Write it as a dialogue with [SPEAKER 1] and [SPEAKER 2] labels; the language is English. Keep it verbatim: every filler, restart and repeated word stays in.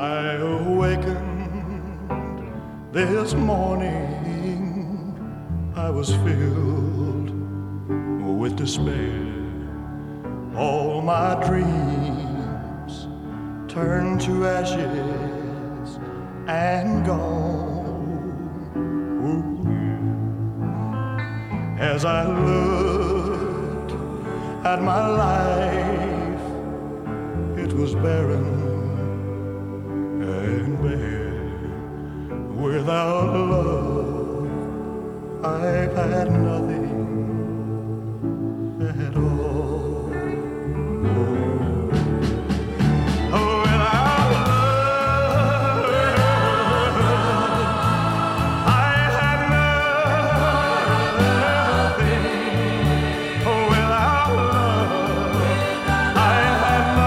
[SPEAKER 1] I awakened this morning, I was filled with despair. All my dreams turned to ashes and gone. Ooh. As I looked at my life, it was barren and bare. Without love, I've had nothing at all.